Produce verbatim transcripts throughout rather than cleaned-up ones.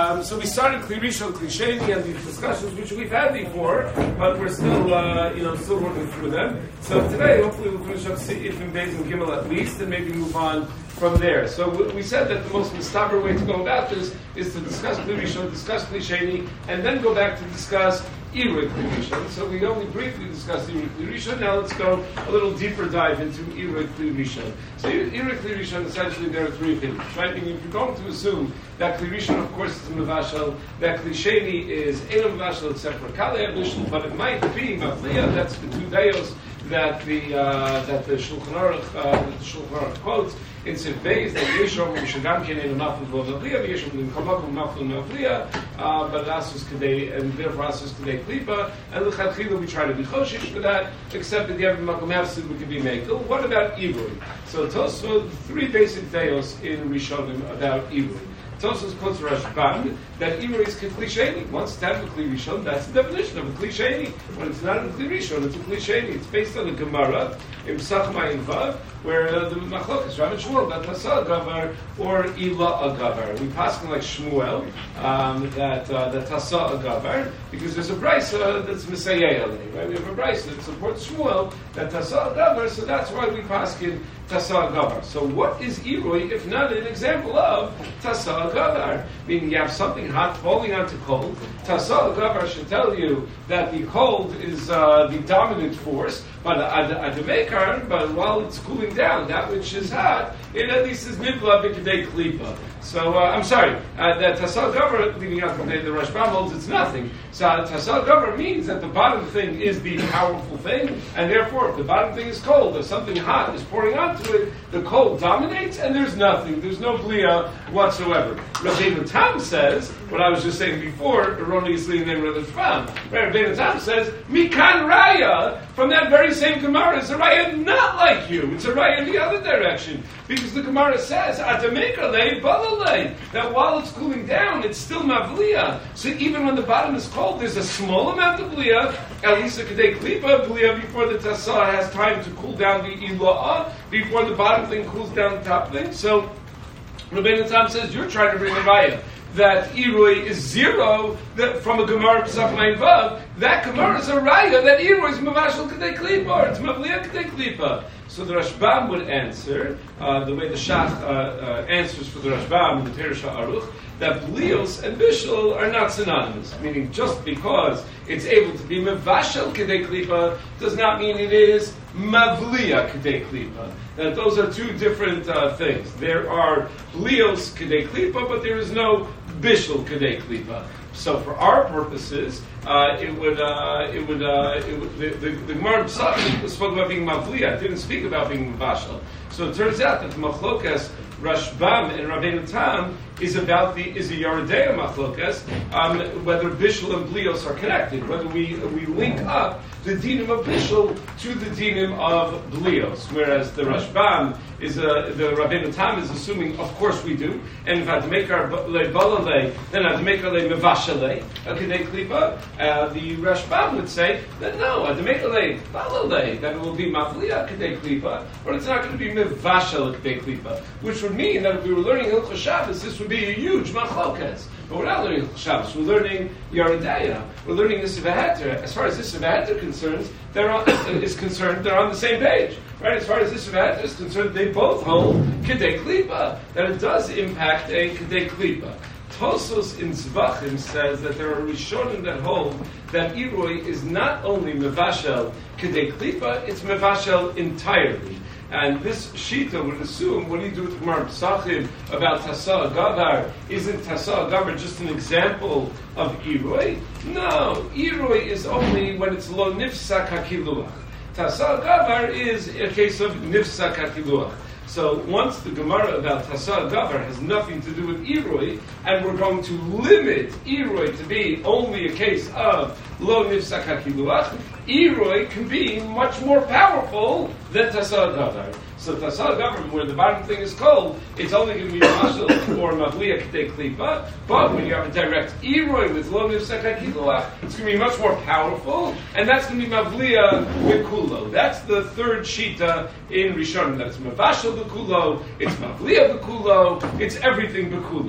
Um, so we started Kli Rishon, Kli Sheni, and these discussions which we've had before, but we're still, uh, you know, still working through them. So today, hopefully, we'll finish up If and Beis and Gimel at least, and maybe move on from there. So we said that the most mistaber way to go about this is to discuss Kli Rishon, discuss Kli Sheni, and then go back to discuss Irui Kli Rishon. So we only briefly discussed Irui Kli Rishon. Now let's go a little deeper dive into Irui Kli Rishon. So Irui Kli Rishon, essentially there are three opinions, right? Meaning if you're going to assume that Kli Rishon, of course, is Mevashel, that Kli Sheni is Eino Mevashel except for Kalei Abishal, but it might be Mavliya, that's the two deos that the uh, that the Shulchan Aruch uh, that the Shulchan Aruch quotes in Sif Beis that Yeshom Mishagam Keneinu Maful V'Mavliya, Yeshom Limkamakum Maful Mavliya, but Asus Kadei, and therefore Asus Kadei Klipa, and L'Chadchila we try to be Choshish for that, except that the every Makom Hafsid we could be Mekel. What about Irui? So Tosfot, three basic deos in Rishonim about Irui. Tosfos quotes Rashbam that Irui is Kli Sheni. Once it's have a Kli Rishon, that's the definition of a Kli Sheni. When it's not a Kli Rishon, it's a Kli Sheni. It's based on the Gemara in Pesach Mayin Vav, where uh, the Machlok is Rav and Shmuel about Tasa Agavar or Ila Agavar. We pass like Shmuel um, that uh, that Tasa Agavar because there's a brisa that's Misayeh, right? We have a brisa that supports Shmuel that Tasa Agavar, so that's why we pass in Tasa Agavar. So what is Irui if not an example of Tasa Agavar? Meaning you have something hot falling onto cold. Tasa Agavar should tell you that the cold is uh, the dominant force, but at the maker, but while it's cooling down, that which is hot, it at least is nivla b'kedei klipa. So uh, I'm sorry, uh, that Tasa Agavar, leaving out the, the Rashbam holds it's nothing. So Tasa Agavar means that the bottom thing is the powerful thing, and therefore if the bottom thing is cold, if something hot is pouring onto it, the cold dominates, and there's nothing, there's no blia whatsoever. Rabbeinu Tam says, what I was just saying before, erroneously named Rashbam, right? Rabbeinu Tam says, Mikan Raya, from that very same Gemara, is a Raya not like you, it's a Raya in the other direction, because the Gemara says, Atamekale Balalei, that while it's cooling down, it's still Mavliya. So even when the bottom is cold, there's a small amount of Blia, at least a Kedei Klipa, Blia before the Tasa has time to cool down the Ila'ah, before the bottom thing cools down the top thing. So Rabbeinu Tam says, you're trying to bring a Raya that Irui is zero, that from a Gemara Pesach Mayin Vav, that Gemara is a Raya that Irui is Mavashel Kedei Klipa, or it's Mavliya Kedei Klipa. So the Rashbam would answer, uh, the way the Shach uh, uh, answers for the Rashbam, the Teresh Aruch, that Blios and Bishul are not synonymous. Meaning, just because it's able to be Mevashel Kedei Klipa does not mean it is Mavliya Kedei Klipa. That those are two different uh, things. There are Blios Kedei Klipa, but there is no Bishul Kedei Klipa. So for our purposes, uh, it would, uh, it would, uh, it would the, the, the Gemara Pesach spoke about being Mavliya, it didn't speak about being Mavashel. So it turns out that the Machlokas, Rashbam and Rabbeinu Tam is about the is a Yeridea Machlokas, um, whether Bishul and Blios are connected, whether we we link up the dinim of Bishul to the dinim of Blios, whereas the Rashbam is a, the Rabbeinu Tam is assuming, of course we do, and if I had to make our le balalei, then I have to make our le mevashalei, a kedei klipa. Uh, the Rashbam would say that no, I have to make a le balalei, that it will be mavliya kedei klipa, but it's not going to be mevashal kedei klipa, which would mean that if we were learning Hilchos Shabbos, this would be a huge machlokas. But we're not learning Hilchos Shabbos, we're learning Yeridea, we're learning the Sivaheter. As far as this Sivaheter concerns, they're on, is concerned, they're on the same page. Right? As far as this Sivaheter is concerned, they both hold Kedei Klipa, that it does impact a Kedei Klipa. Tosos in Zvachim says that there are Rishonim that hold that Irui is not only Mevashel Kedei Klipa, it's Mevashel entirely. And this Shita would assume, what do you do with Gemara Pesachim about Tasa Agavar? Isn't Tasa Agavar just an example of Irui? No, Irui is only when it's Lo Nifsak HaKiluach. Tasa Agavar is a case of Nifsak HaKiluach. So once the Gemara about Tasa Agavar has nothing to do with Irui, and we're going to limit Irui to be only a case of Lo Nifsak HaKiluach, Irui can be much more powerful than Tasa Agavar. So Tasa Agavar, where the bottom thing is cold, it's only going to be Mashal or Mavliya Kedei Klipa, but when you have a direct Irui with Lo Nifsak HaKiluach, it's going to be much more powerful, and that's going to be Mavliya B'Kulo. That's the third Shita in Rishonim. That's Mavashal B'Kulo, it's Mavliya B'Kulo, it's everything B'Kulo.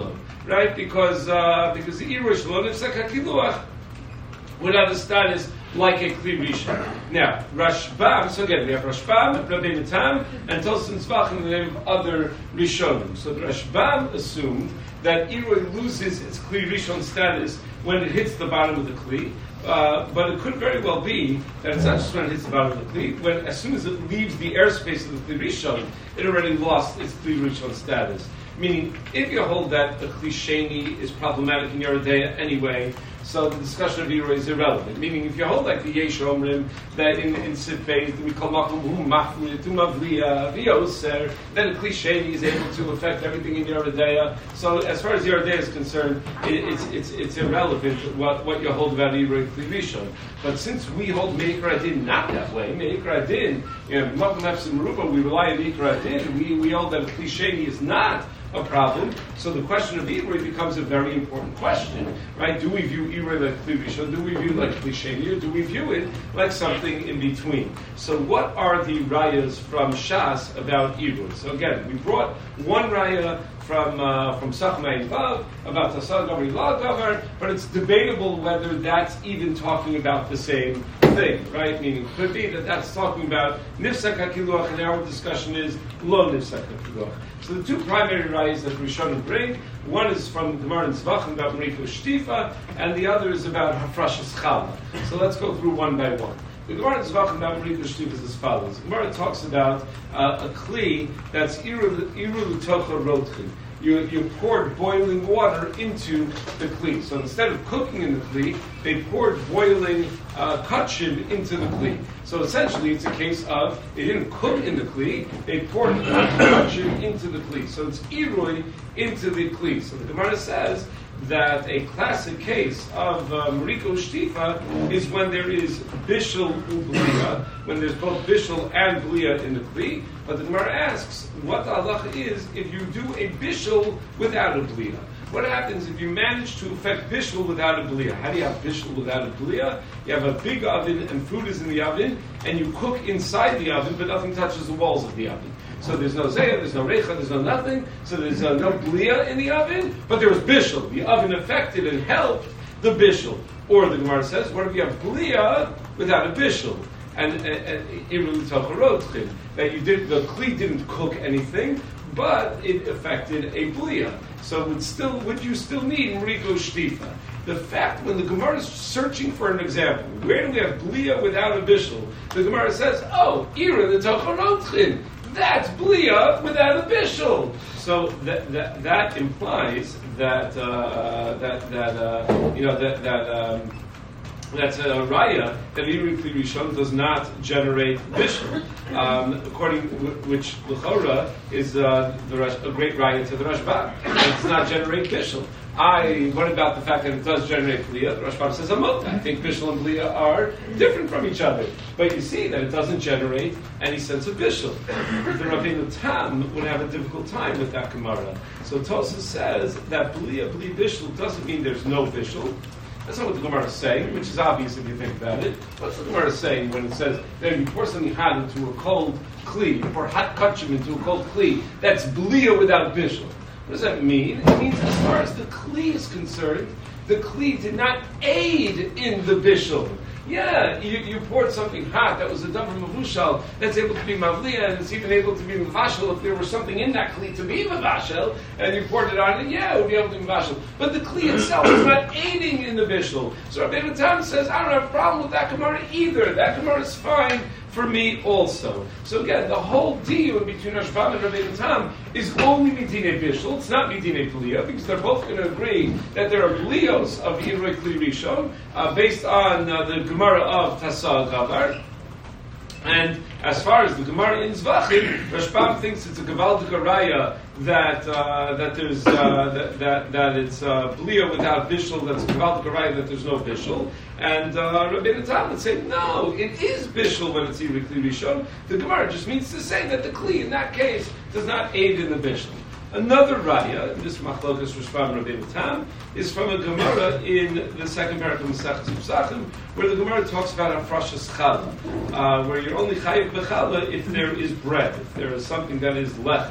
right? Because uh, because the Irush lo nifsek hakiluach would have the status like a Kli Rishon. Now, Rashbam, so again, we have Rashbam, Rabbeinu Tam, and Tosfos Tzvach in the name of other Rishonim. So the Rashbam assumed that Iroi loses its Kli Rishon status when it hits the bottom of the Kli, uh, but it could very well be that it's not just when it hits the bottom of the Kli, when as soon as it leaves the airspace of the Kli Rishon, it already lost its Kli Rishon status. Meaning, if you hold that the Kli Sheni is problematic in Yoreh De'ah anyway, so the discussion of Iroi is irrelevant. Meaning, if you hold like the Yesh Omrim, that in, in Sif Beis, we call Makom Hu Mafli, Tu Mavliya, V'yoser, then the Kli Sheni is able to affect everything in Yoreh De'ah. So as far as Yoreh De'ah is concerned, it, it's, it's, it's irrelevant what, what you hold about Iroi Kli Rishon. But since we hold Meikar Adin not that way, Meikar Adin, you know, Makom Efsim Ruba, we rely on Meikar Adin, we, we hold that Kli Sheni is not a problem. So the question of Iroi becomes a very important question, right? Do we view Iroi like Kli Rishon? Do we view like Kli Sheni? Or do we view it like something in between? So what are the rayas from Shas about Iroi? So again, we brought one raya from uh, from Sachmei Vav about Tasar Gavar La Gavar, but it's debatable whether that's even talking about the same thing, right? Meaning, it could be that that's talking about Nifsek HaKiluach, and our discussion is Lo Nifsek HaKiluach. So the two primary rayas that Rishonim bring, one is from Gemara in Tzvachim about Meriko Shtifa, and the other is about Hafrashas Chala. So let's go through one by one. The Gemara in Tzvachim about Meriko Shtifa is as follows. The Gemara talks about uh, a kli that's Iru L'tocha Rotchin. You, you poured boiling water into the kli. So instead of cooking in the kli, they poured boiling uh, kachim into the kli. So essentially, it's a case of they didn't cook in the kli; they poured kachim into the kli. So it's irui into the kli. So the Gemara says that a classic case of uh, Meriko Shtifa is when there is bishul u'bliya, when there's both bishul and bliya in the kli. But the Gemara asks, what the halacha is if you do a bishul without a bliya? What happens if you manage to effect bishul without a bliya? How do you have bishul without a bliya? You have a big oven and food is in the oven, and you cook inside the oven, but nothing touches the walls of the oven. So there's no zayah, there's no recha, there's no nothing. So there's uh, no bliya in the oven, but there was bishul. The oven affected and helped the bishul. Or the Gemara says, what if you have bliya without a bishul? And that you did, the kli didn't cook anything, but it affected a bliya. So would still, would you still need Meriko Shtifa? The fact when the Gemara is searching for an example, where do we have bliya without a bishul? The Gemara says, oh, ira the tocha. That's bliya without a bishul. So that that, that implies that uh, that that uh, you know that that. Um, That's a raya that Irui Kli Rishon does not generate bishul, um, according w- which l'chora is uh, the Rash, a great raya to the Rashbam. It does not generate bishul. I what about the fact that it does generate bliya? The Rashbam says amot. I think bishul and bliya are different from each other, but you see that it doesn't generate any sense of bishul. The Rabbeinu Tam would have a difficult time with that Gemara. So Tosfos says that bliya bli bishul doesn't mean there's no bishul. That's not what the Gemara is saying, which is obvious if you think about it. What's the Gemara saying when it says that you pour something hot into a cold kli, you pour hot kachim into a cold kli, that's bliya without bishul? What does that mean? It means as far as the kli is concerned, the kli did not aid in the bishul. Yeah, you, you poured something hot that was a davar mavushal that's able to be mavliya, and it's even able to be mavashal if there was something in that kli to be mavashal, and you poured it on, and yeah, it would be able to be mavashal. But the kli itself is not aiding in the bishul. So Rabbeinu Tam says, I don't have a problem with that Gemara either. That Gemara is fine for me also. So again, the whole deal between Rashbam and Rabbeinu Tam is only midinei bishul. It's not midinei bliya, because they're both going to agree that there are bliyos of Irui Kli Rishon uh, based on uh, the Gemara of Tasar Gavar. And as far as the Gemara in Zvachim, Rashbam thinks it's a Gavaldik Raya that uh, that there's uh, that, that that it's uh, bliya without bishul. That's Gavaldik Raya that there's no bishul. And uh, Rabbeinu Tam would say, no, it is bishul when it's Irui Kli Rishon. The Gemara just means to say that the kli in that case does not aid in the bishul. Another raya, this machlokas Rashbam Rabbeinu Tam, is from a Gemara in the second paragraph of Masechtas Pesachim, where the Gemara talks about Hafrashas Chala, uh, where you're only chayiv b'chala if there is bread, if there is something that is lechem.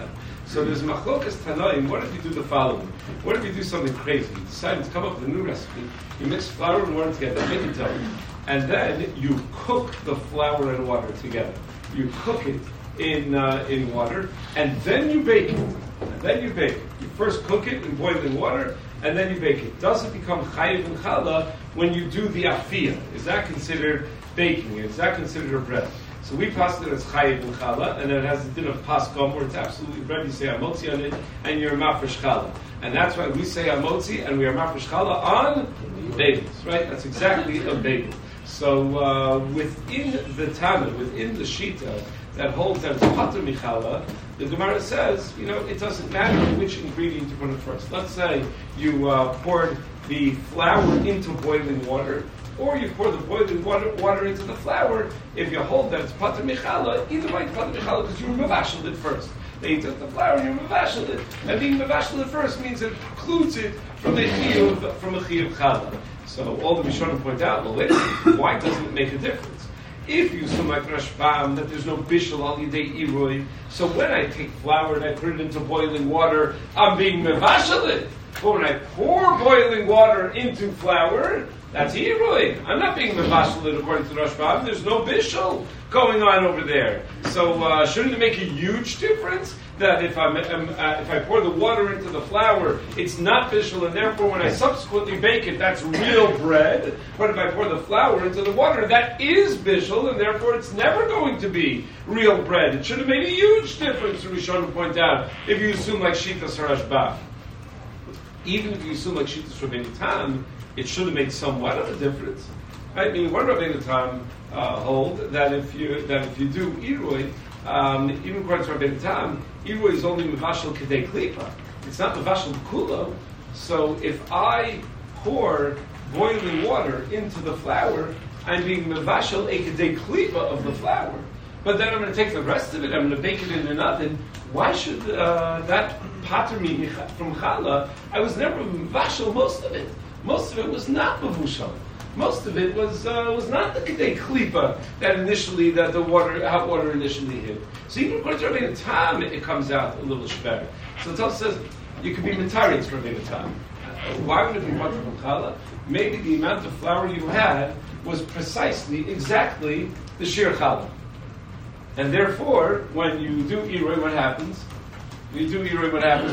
So there's machlokas tanoim. What if you do the following? What if you do something crazy? You decide to come up with a new recipe. You mix flour and water together, make it dough, and then you cook the flour and water together. You cook it in uh, in water, and then you bake it. And then you bake it. You first cook it in boiling water, and then you bake it. Does it become chayiv and challah when you do the afiyah? Is that considered baking? Is that considered a bread? So we pass it as chayiv and challah, and then it has the din of paskom, where it's absolutely bread. You say amotzi on it, and you're mafresh challah. And that's why we say amotzi, and we are mafresh challah on bagels, right? That's exactly a bagel. So uh, within the Tana, within the Shita, that holds that it's pater michallah, the Gemara says, you know, it doesn't matter which ingredient you put in first. Let's say you uh, poured the flour into boiling water, or you pour the boiling water, water into the flour. If you hold that it's pater michallah, either way, it's pater michallah because you mevashel it first. Then you took the flour and you mevashel it, and being mevashel it first means it precludes it from a chiyuv from a chiyuv challah. So all the Rishonim point out, well, wait, why doesn't it make a difference? If you assume like Rashbam that there's no bishul al yidei irui, so when I take flour and I put it into boiling water, I'm being mevashel it. But when I pour boiling water into flour, that's irui. I'm not being mevashel it according to Rashbam. There's no bishul going on over there. So uh, shouldn't it make a huge difference that if, I'm, um, uh, if I pour the water into the flour, it's not bishul, and therefore when I subsequently bake it, that's real bread. But if I pour the flour into the water, that is bishul, and therefore it's never going to be real bread. It should have made a huge difference, Rishonim point out, if you assume like Shitas Rashbam. Even if you assume like Shitas Rabbeinu Tam, it should have made somewhat of a difference. Right? I mean, what Rabbeinu Tam uh, hold that if you that if you do irui, um, even according to Rabbeinu Tam, irui is only mevashel kedei klipa. It's not mevashel kulo. So if I pour boiling water into the flour, I'm being mevashel a kedei klipa of the flour. But then I'm going to take the rest of it, I'm going to bake it in an oven. Why should uh, that pater me from challah? I was never mevashel most of it. Most of it was not mevushal. Most of it was uh, was not the kedei klipa that initially that the water hot water initially hit. So even according to Rabbeinu Tam, it comes out a little shver. So the Torah says you could be mitaritz for Rabbeinu Tam. Why would it be pater from challah? Maybe the amount of flour you had was precisely exactly the shir challah. And therefore, when you do irui, what happens? You do irui, what happens?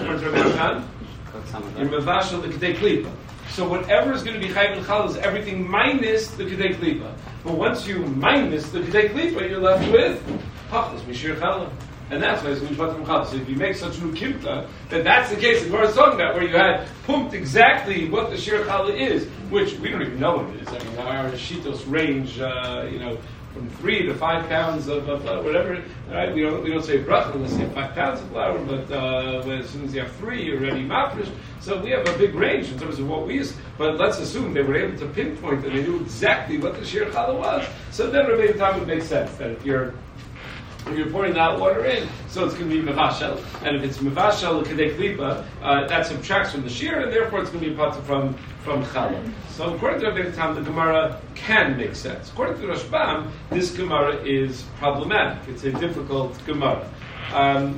You're mevashel the kedei klipa. So whatever is going to be chayv and challah is everything minus the kedei klipa. But once you minus the kedei klipa, you're left with pachlis mishir challah, and that's why it's going to be from challah. So if you make such a kimta, then that's the case that we're talking about, where you had pumped exactly what the shir challah is, which we don't even know what it is. I mean, our shitos range, uh, you know, from three to five pounds of, of uh, whatever. Right? We don't we don't say bracha unless you have five pounds of flour, but uh, when, as soon as you have three, you're already mafresh. So we have a big range in terms of what we use. But let's assume they were able to pinpoint and they knew exactly what the shir challah was. So then Rabbeinu Tam would make sense that if you're if you're pouring that water in, so it's going to be mevashel, and if it's mevashel kedei klipa, uh, that subtracts from the shir, and therefore it's going to be pater from from challah. So according to Rabbeinu Tam, the Gemara can make sense. According to Rashbam, this Gemara is problematic. It's a difficult Gemara. Um,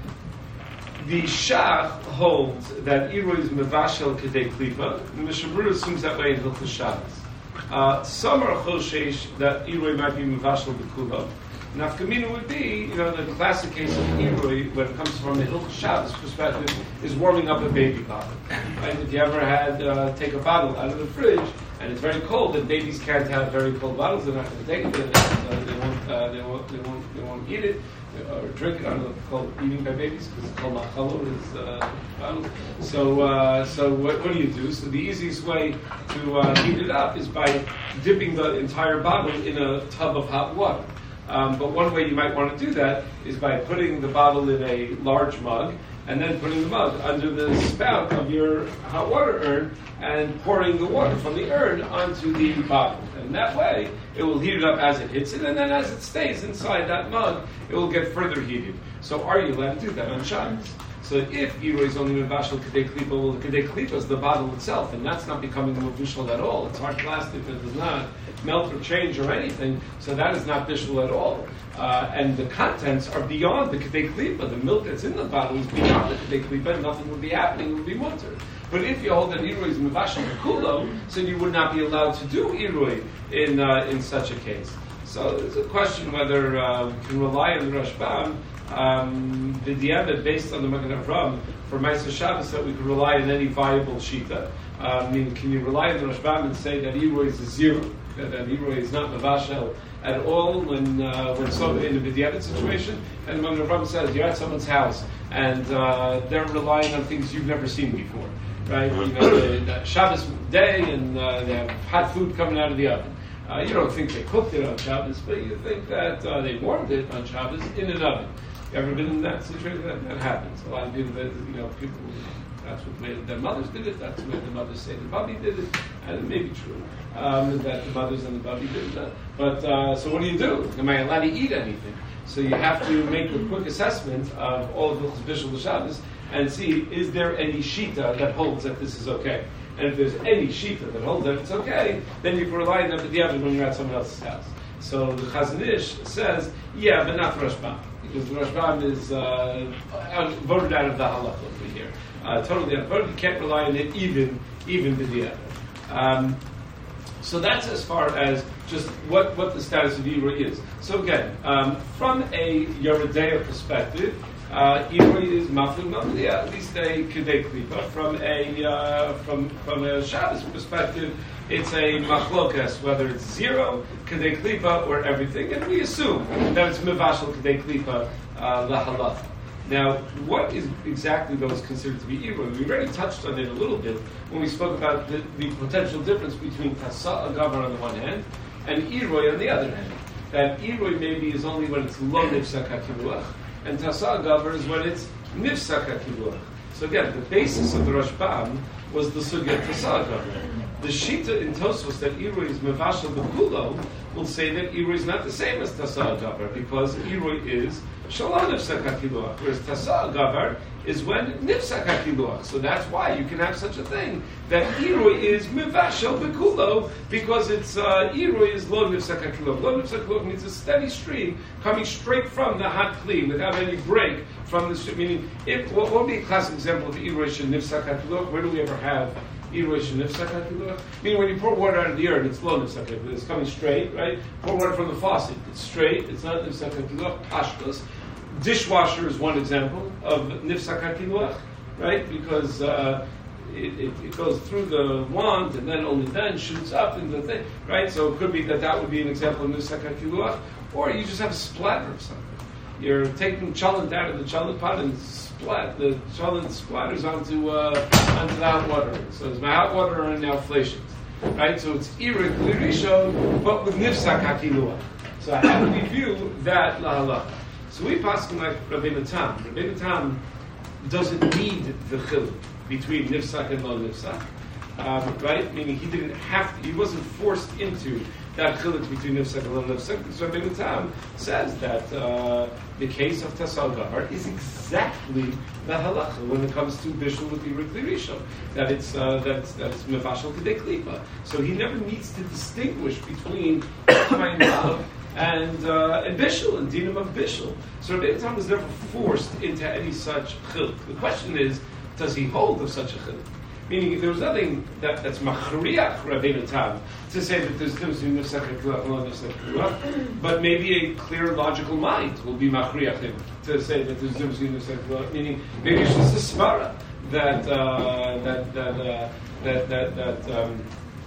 the Shach holds that irui is mevashel kedei klipa, and the Mishabura assumes that way in Hilchos Shabbos. Uh, some are choshesh that irui might be mevashel b'kula. Nafkamina would be, you know, the classic case of irui, when it comes from the Hilchos Shabbos perspective, is warming up a baby bottle. Right? If you ever had uh, take a bottle out of the fridge and it's very cold, and babies can't have very cold bottles, they're not going to take it. They, uh, they won't. Uh, they won't. They won't. They won't eat it or drink it. I don't know if it's called eating by babies because it's called machalo. Is uh, bottle. So, uh, so what, what do you do? So the easiest way to uh, heat it up is by dipping the entire bottle in a tub of hot water. Um, but one way you might want to do that is by putting the bottle in a large mug and then putting the mug under the spout of your hot water urn and pouring the water from the urn onto the bottle. And that way, it will heat it up as it hits it, and then as it stays inside that mug, it will get further heated. So are you allowed to do that on Shabbos? So if Iroi is only Mevashal Kedei Klipa, well, the Kedei Klipa is the bottle itself, and that's not becoming Mevushal at all. It's hard plastic that does not melt or change or anything, so that is not Bishal at all. Uh, and the contents are beyond the Kedei Klipa. The milk that's in the bottle is beyond the Kedei Klipa, and nothing would be happening, it would be mutter. But if you hold that Iroi is Mevashal Bekulo, so you would not be allowed to do Iroi in, uh, in such a case. So it's a question whether uh, we can rely on the Rashbam, um, the diabet based on the Magen Avram for Ma'aser Shabbos, that we could rely on any viable shita. Uh, I mean, can you rely on the Rashbam and say that Iroi is a zero, that, that Iroi is not Mevashel at all when uh, when so in a diabet situation? And the Magen Avram says you're at someone's house and uh, they're relying on things you've never seen before, right? You know, the, the Shabbos day and uh, they have hot food coming out of the oven. Uh, you don't think they cooked it on Shabbos, but you think that uh, they warmed it on Shabbos in an oven. You ever been in that situation? That, that happens. A lot of people, that, you know, people, that's what made, their mothers did it, that's the way the mothers say the Bubby did it, and it may be true, um, that the mothers and the Bubby did it. But, uh, so what do you do? Am I allowed to eat anything? So you have to make a quick assessment of all of the Bishul Shabbos and see, is there any shita that holds that this is okay? And if there's any shita that holds that it's okay, then you can rely on them at the other when you're at someone else's house. So the Chazon Ish says, yeah, but not the Rashbam, because the Rashbam is uh, out, voted out of the halakha over here. Uh, totally outvoted. You can't rely on it even even with the other. Um, so that's as far as just what, what the status of Iroi is. So again, um, from a Yeridea perspective, Uh, Iroi is maflig mamli, at least a kedei klipa. From a uh, from from a Shabbos perspective, it's a machlokas, whether it's zero kedei klipa or everything, and we assume that it's mevashel kedei klipa lahalacha. Now, what is exactly those considered to be Iroi? We already touched on it a little bit when we spoke about the, the potential difference between tasa agavar on the one hand and Iroi on the other hand. That Iroi maybe is only when it's lo nifsak hakiluach, and Tasa Gavar is when it's Nifsak HaKiluach. So again, the basis of the Rashbam was the Sugya Tasa Gavar. The Shita in Tosfos that Iroi is Mevashel Bekulo will say that Iroi is not the same as Tasa Gavar, because Iroi is Shalom Nifsak HaKiluach, whereas Tasa Gavar is when Nifsak HaKiluach. So that's why you can have such a thing, that Iroi is Mevashel Bekulo, because it's uh, Iroi is Lo Nifsak HaKiluach. Lo Nifsak HaKiluach means a steady stream coming straight from the hot kli without any break from the stream. Meaning, if, what would be a classic example of Iroi Shel Nifsak HaKiluach? Where do we ever have Iroi Shel Nifsak HaKiluach? Meaning, when you pour water out of the earth, it's Lo Nifsak HaKiluach. It's coming straight, right? Pour water from the faucet, it's straight, it's not Nifsak HaKiluach, pashtos. Dishwasher is one example of Nifsak HaKiluach, right? Because uh, it, it, it goes through the wand and then only then shoots up into the thing, right? So it could be that that would be an example of Nifsak HaKiluach, or you just have a splatter of something. You're taking cholent out of the cholent pot and splat the cholent splatters onto uh, onto the hot water. So there's my hot water and now flations, right? So it's Iroi Klirishon, but with Nifsak HaKiluach. So how do we view that lahalach? So we pass like Rabbeinu Tam. Rabbeinu Tam doesn't need the chiluk between nifsak and lo nifsak, um, right? Meaning he didn't have to, he wasn't forced into that chiluk between nifsak and lo nifsak. So Rabbeinu Tam says that uh, the case of Tasal Gahar is exactly the halacha when it comes to bishul with Iroi Klirishon, that it's uh, that it's, that it's mevashel kedei klipa. So he never needs to distinguish between kind of and uh, and bishul and dinam of bishul. So Rabbeinu Tam was never forced into any such chiluk. The question is, does he hold of such a chiluk? Meaning, there was nothing that, that's machriach Rabbeinu Tam to say that there's a difference between nifsak HaKiluach and lo nifsak HaKiluach, but maybe a clear logical mind will be machriach him to say that there's a difference between nifsak HaKiluach. Meaning, maybe it's just a svara that uh, that that uh, that that that. Um,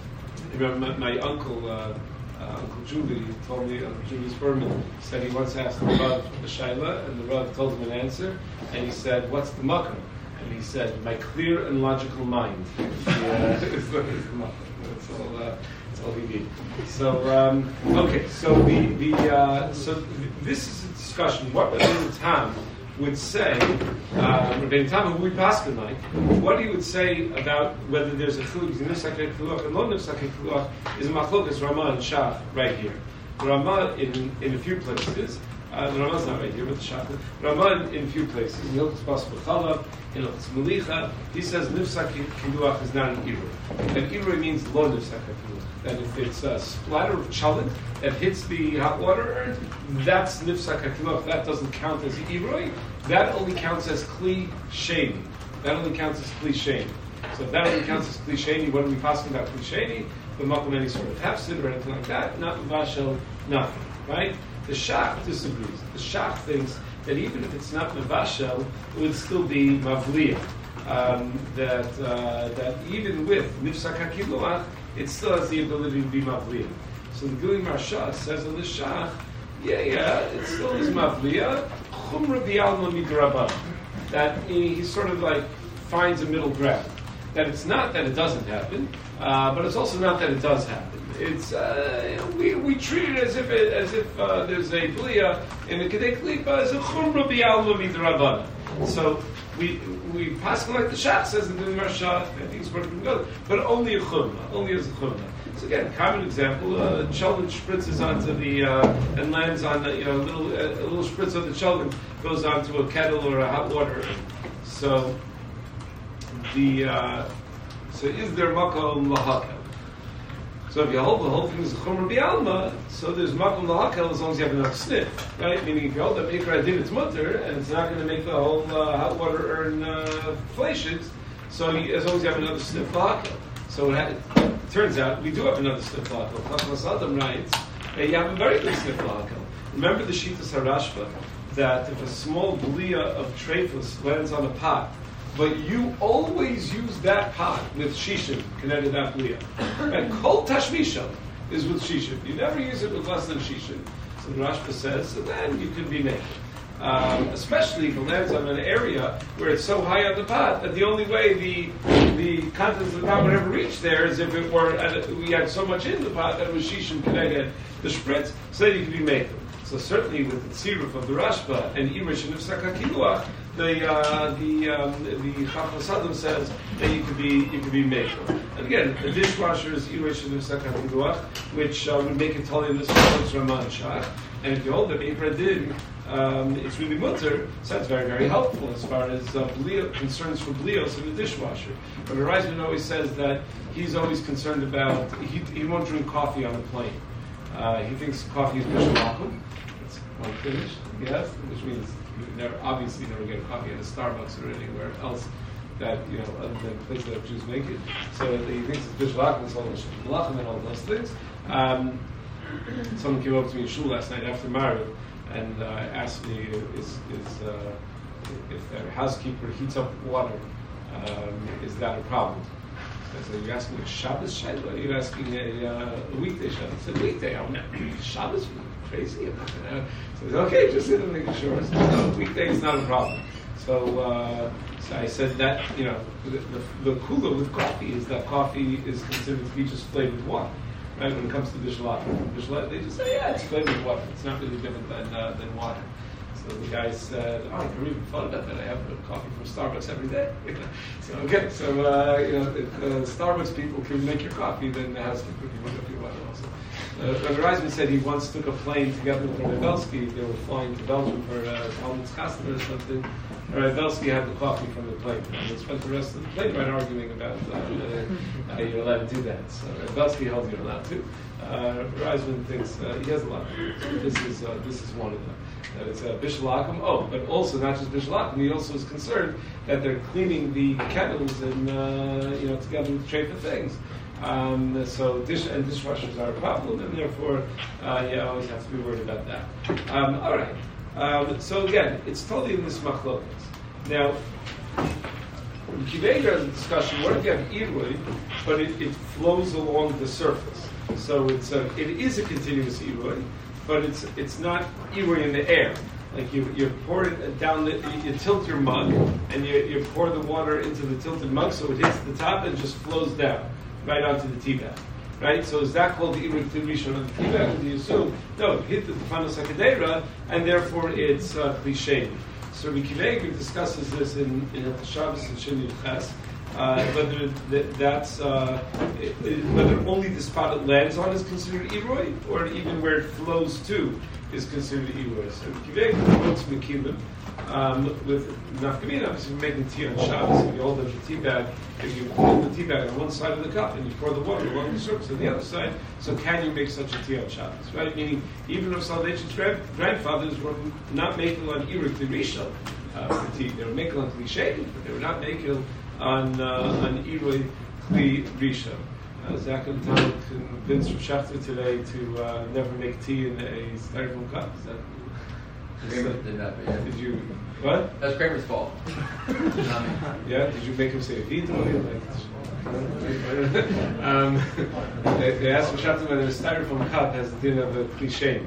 I remember my, my uncle. Uh, Uh, Uncle Julie told me, Uncle Julie Spurman said he once asked the Rav a shayla, and the Rav told him an answer, and he said, "What's the makom?" And he said, "My clear and logical mind." Yeah, it's the makom. That's all. Uh, that's all he needed. So, um, okay. So the the uh, so th- this is a discussion. What Rabbeinu Tam would say, uh, Rabbeinu Tam, who we paskin like, what he would say about whether there's a chiluk between nifsak HaKiluach and lo nifsak HaKiluach is machlokas Rama and Shach right here. Rama in in a few places Uh, the Ramah's not right here, but the Shach. Ramah in a few places. In Hilchos Bas B'Chalav, in Hilchos Melicha, he says Nifsak Kiluach is not an Irui. And Irui means lo Nifsak Kiluach. That if it's a splatter of chalent that hits the hot water urn, that's Nifsak Kiluach. That doesn't count as Irui. That only counts as Kli Sheni. That only counts as Kli Sheni. So if that only counts as Kli Sheni, what are we talking about Kli Sheni? The makom any sort of hefsid or anything like that, not mevashel, nothing, right? The Shach disagrees. The Shach thinks that even if it's not mevashel, it would still be mavliya. Um, that uh, that even with nifsak hakiluach, it still has the ability to be mavliya. So the Gili Marsha says on the Shach, yeah, yeah, it still is mavliya. Chumra b'alma midrabban. That he, he sort of like finds a middle ground. That it's not that it doesn't happen, uh, but it's also not that it does happen. It's uh, you know, we we treat it as if it, as if uh, there's a bliya in the kedei klipa as a chumra b'alma midrabban. So we we pass like the Shach says in the Marsha. I think it's working good, but only a chumra, only as a chumra. So again, common example: uh, children spritzes onto the uh, and lands on the, you know a little a little spritz of the children goes onto a kettle or a hot water. So. The uh, so is there makom lahakel? So if you hold the whole thing is a chomer bialma, so there's makom lahakel as long as you have enough sniff, right? Meaning if you hold that ikra din it's mutter and it's not going to make the whole uh, hot water urn uh, flashes, so you, as long as you have another sniff lahakel. So it, ha- it turns out we do have another sniff lahakel. Chachmas Adam writes that you have a very good sniff lahakel. Remember the Shitas HaRashba that if a small bliya of treifus lands on a pot, but you always use that pot with shishim connected to that bliya. And kol tashmisha is with shishim. You never use it with less than shishim. So the Rashba says, so then you could be naked. Um, especially if it lands on an area where it's so high on the pot that the only way the the contents of the pot would ever reach there is if it were at a, we had so much in the pot that it was shishim connected the spritz, so that you could be naked. So certainly with the tziruf of the Rashba and Irish and Nifsak HaKiluach, the uh, the um, the Chachmas Adam says that you could be you could be maker. And again, the dishwasher is Irish and Nifsak HaKiluach, which uh, would make it totally in this Raman Shach. And if you hold the Ikra Din, um, it's really mutter, so that's very, very helpful as far as uh, blio, concerns for blios in the dishwasher. But Reisman always says that he's always concerned about, he, he won't drink coffee on a plane. Uh, he thinks coffee is bishul akum. That's one finish, yes, which means you never, obviously never get coffee at a Starbucks or anywhere else that, you know, other than places that Jews make it. So he thinks it's bishul akum, it's all malachim and all those things. Um, someone came up to me in shul last night after Mariv and uh, asked me is, is uh, if their housekeeper heats up water, um, is that a problem? I said, you're asking a Shabbos shayla, or you're asking a, uh, a weekday shayla? I said, weekday. I'm not Shabbos, crazy. I'm not gonna. So I said, okay, just sit and make sure. So, no, weekday is not a problem. So, uh, so I said that, you know, the, the, the kula with coffee is that coffee is considered to be just flavored water. Right, when it comes to bishlat, bishlat, they just say, yeah, it's flavored water. It's not really different than uh, than water. So the guy said, oh, I never even thought about that. I have a coffee from Starbucks every day. So, okay, so, uh, you know, if uh, Starbucks people can make your coffee, then the housekeeper can make up your water also. Uh, Rabbi Reisman said he once took a plane together with Rabbi Belsky. They were flying to Belgium for uh, Talmud's customer or something. Rabbi Belsky had the coffee from the plane. And they spent the rest of the plane ride arguing about uh, uh, you're allowed to do that. So Rabbi Belsky held you're allowed to. Uh, Reisman thinks uh, he has a lot of them. So this is uh, this is one of them. That it's a bishul akum. Oh, but also not just bishul akum. He also is concerned that they're cleaning the kettles and uh, you know together with tray for things. Um, so dish and dishwashers are a problem, and therefore uh, you always have to be worried about that. Um, all right. Um, so again, it's totally in this machlokas. Now, in Kiveda, the discussion, what if you have irui, but it, it flows along the surface? So it's a, it is a continuous irui, but it's it's not irui in the air. Like you you pour it down, the, you, you tilt your mug, and you, you pour the water into the tilted mug, so it hits the top and just flows down right onto the tea bag. Right? So is that called the irui kli rishon on the tea bag? Do you assume? No, it hit the tefanos hakadera, and therefore it's uh, cliche. So Rabbi Kiva discusses this in in the Shabbos and Sheni Ches, Uh, whether th- that's uh, it, it, whether only the spot it lands on is considered Iroi, or even where it flows to is considered Iroi. So Kivek quotes Mekilim um, with Nafkamina, obviously we're making tea on Shabbos. If you hold up the tea bag, if you hold the tea bag on one side of the cup and you pour the water along the surface on the other side, so can you make such a tea on Shabbos? Right? Meaning, even if Salvation's grand- grandfathers were not making on Iroi Klisha uh, for tea, they were making on Klisha, but they were not making on uh, on Iroi Kli Risha. Uh, Zach and Tom convinced Rav Schachter today to uh, never make tea in a styrofoam cup. Is that? Kramer did that, but yeah. Did you? What? That's Kramer's fault. Yeah. Did you make him say Vito? Like, um, they, they asked Rav Schachter whether a styrofoam cup has the din of a cliche.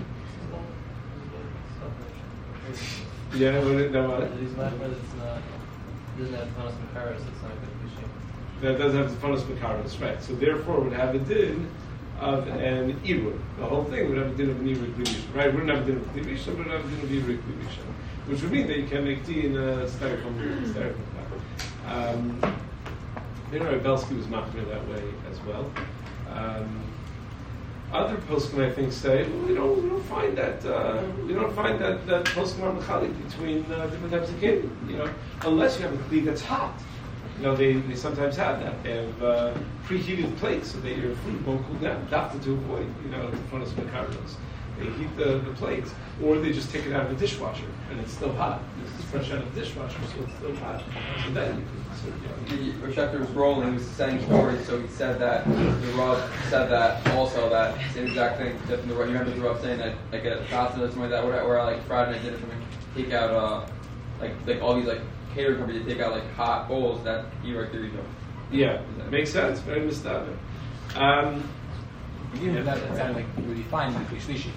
Yeah. What it, no, what? It's not, but it's not. It doesn't have Panos Makaros, it's not a good cliche. That doesn't have the Panos Makaros, right? So therefore, it would have a din of an Irui. The whole thing would have a din of an Irui Klivisha, right? It wouldn't have a din of Klivisha, but it would have a din of Irui Klivisha, which would mean that you can make tea in a styrofoam styrofoam cup. Um, you know, Belsky was machmir that way as well. Um, Other poskim, I think, say well, we don't we don't find that uh, we don't find that that poskim are mechalik between uh, different types of kidney. You know, unless you have a kli that's hot. You know, they, they sometimes have that. They have uh, preheated plates so that your food won't cool down. Adapted to avoid, you know, the funnest macaros. They heat the, the plates, or they just take it out of the dishwasher and it's still hot. This is fresh out of the dishwasher, so it's still hot. So then you can. So, you know. The Rav was rolling. He was saying stories, so he said that the Rav said that also that same exact thing. That the Rav, you remember the Rav saying that like at Shasta or something like that, where, where like Friday night dinner for me, take out uh like like all these like catering companies take out like hot bowls that you right there you go. Yeah, that makes sense. Very mistaken. Um, Even yeah. that, that sounded like you would be fine with Kli Shlishi.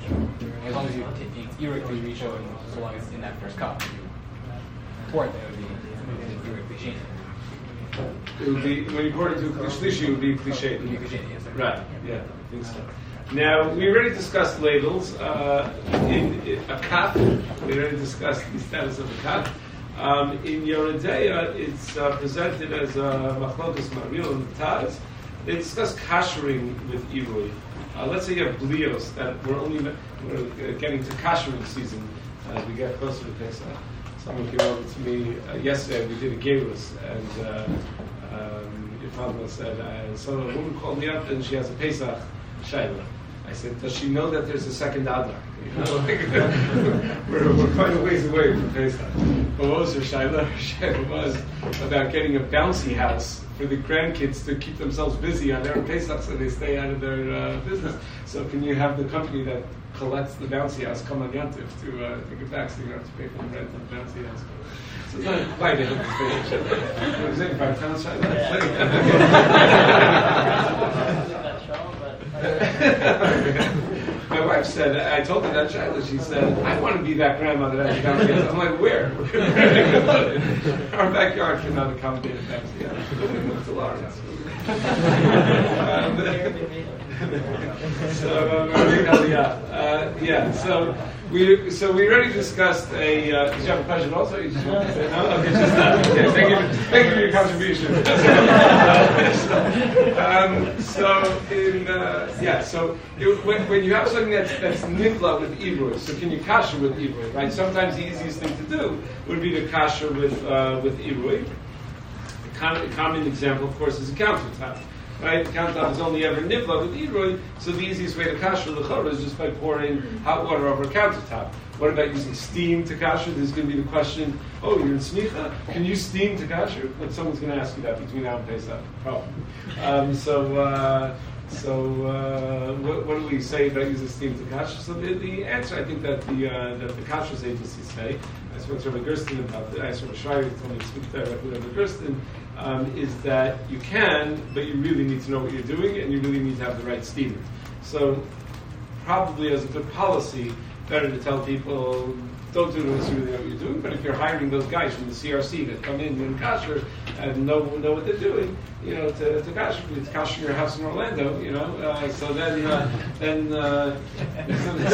As long as you take Irui Kli Risha, and so long as it's in that first cup, you pour it there, it would be Irui Kli Sheni. It would be, when you pour it into Kli Shlishi, it would be cliche. It would be Kli Sheni, yes. Right, yeah, I think so. Now, we already discussed ladles. Uh, in, in a cup, we already discussed the status of the cup. Um, in Yoredeya, it's uh, presented as a machlokas maril and taz. They discuss kashering with Irui. Uh, let's say you have blios that we're only we're getting to kashering season as we get closer to Pesach. Someone came over to me uh, yesterday. We did a gerus, and uh, um, your father said, uh, "So a woman called me up, and she has a Pesach shayla." I said, "Does she know that there's a second Adar?" You know, like, we're, we're quite a ways away from Pesach. But what was her shayla? Her shayla was about getting a bouncy house for the grandkids to keep themselves busy on their Pesach so they stay out of their uh, business. So can you have the company that collects the bouncy house come on Yantif to uh, take it back so you don't have to pay for the rent of the bouncy house? So it's not quite a Hilton thing. What was it? Five pounds My wife said, I told her that child, she said, I want to be that grandmother that bouncy house. I'm like, where? Our backyard cannot accommodate a bouncy house. To Lawrence. so, um, yeah, uh, yeah, so we so we already discussed a. Uh, did you have a question also? You just want to say no? Okay, just that. Okay, thank you, thank you for your contribution. um, so in uh, yeah, so it, when, when you have something that's that's nifla with Ibrui, so can you kasher with Ibrui, right? Sometimes the easiest thing to do would be to kasher with uh, with Ibrui. A common, common example, of course, is a countertop. Right, the countertop is only ever nifla with Irui, so the easiest way to kasher l'chora is just by pouring hot water over a countertop. What about using steam to kasher? There's going to be the question, oh, you're in smicha? Can you steam to kasher? But someone's going to ask you that between now and Pesach, probably. Um, so, uh, so uh, what, what do we say about using steam to kasher? So the, the answer, I think, that the uh, that the kashrus agencies say, I spoke to Rabbi Gersten about it, I spoke to Rabbi Shreyer, told me to speak directly with Rabbi Gersten, Um, is that you can, but you really need to know what you're doing, and you really need to have the right steamer. So, probably as a good policy, better to tell people, don't do it unless you really know what you're doing, but if you're hiring those guys from the C R C that come in and kasher, and know know what they're doing, you know, to to kasher, it's kasher your house in Orlando, you know. Uh, so then uh, then uh, so then,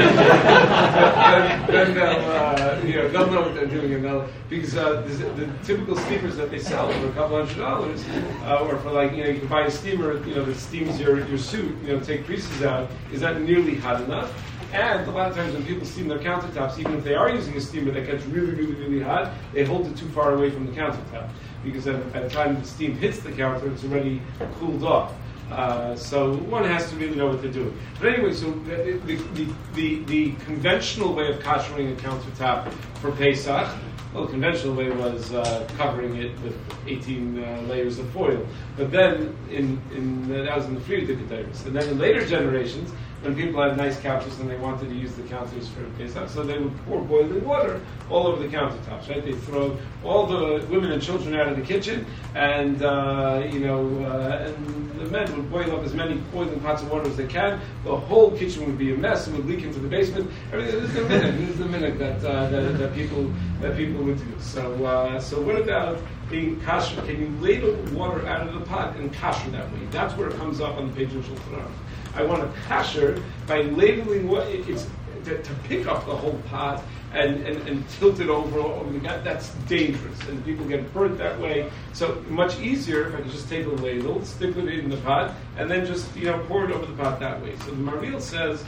then they'll uh, you know they'll know what they're doing, and they'll because uh, the, the typical steamers that they sell for a couple hundred dollars, uh, or for like you know you can buy a steamer, you know, that steams your your suit, you know, take creases out, is not nearly hot enough. And a lot of times when people steam their countertops, even if they are using a steamer that gets really, really, really hot, they hold it too far away from the countertop. Because at, at the time the steam hits the counter, it's already cooled off. Uh, so one has to really know what they're doing. But anyway, so the, the, the, the, the conventional way of koshering a countertop for Pesach, well, the conventional way was uh, covering it with eighteen uh, layers of foil. But then, in, in that was in the Friedrich days. And then in later generations, when people had nice couches and they wanted to use the counters for Pesach, so they would pour boiling water all over the countertops, right? They'd throw all the women and children out of the kitchen, and, uh, you know, uh, and the men would boil up as many boiling pots of water as they can. The whole kitchen would be a mess. It would leak into the basement. Everything. This is the minute. This is the minute that, uh, that, that people that people would do. So, uh, so what about being kasher? Can you ladle water out of the pot and kasher that way? That's where it comes up on the page of Shulchan. I want to kasher by ladling what it, it's to, to pick up the whole pot and, and, and tilt it over over the gut. That's dangerous, and people get burnt that way. So much easier if I can just take a ladle, stick it in the pot, and then just you know pour it over the pot that way. So the Marvil says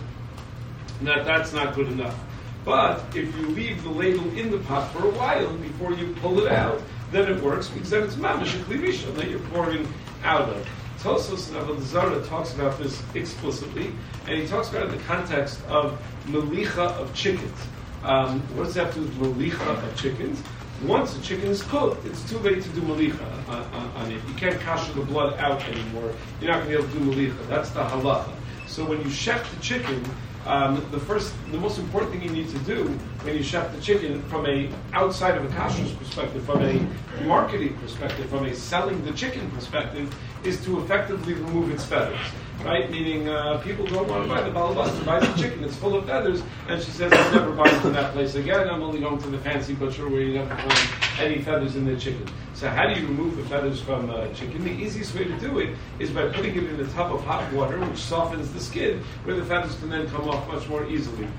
that that's not good enough. But if you leave the ladle in the pot for a while before you pull it out, then it works because then it's mamash a kli rishon that you're pouring out of. Tosos and Avodah Zarah talks about this explicitly, and he talks about it in the context of melicha of chickens. Um, what does that have to do with melicha of chickens? Once a chicken is cooked, it's too late to do melicha on, on, on it. You can't kasher the blood out anymore. You're not going to be able to do melicha. That's the halacha. So when you shech the chicken, Um, the first, the most important thing you need to do when you chef the chicken, from a outside of a kashrus perspective, from a marketing perspective, from a selling the chicken perspective, is to effectively remove its feathers. Right? Meaning, uh, people don't want to buy the balabas to buy the chicken. It's full of feathers, and she says, "I'll never buy from that place again. I'm only going to the fancy butcher where you never find any feathers in the chicken." So, how do you remove the feathers from uh, chicken? The easiest way to do it is by putting it in a tub of hot water, which softens the skin, where the feathers can then come off much more easily.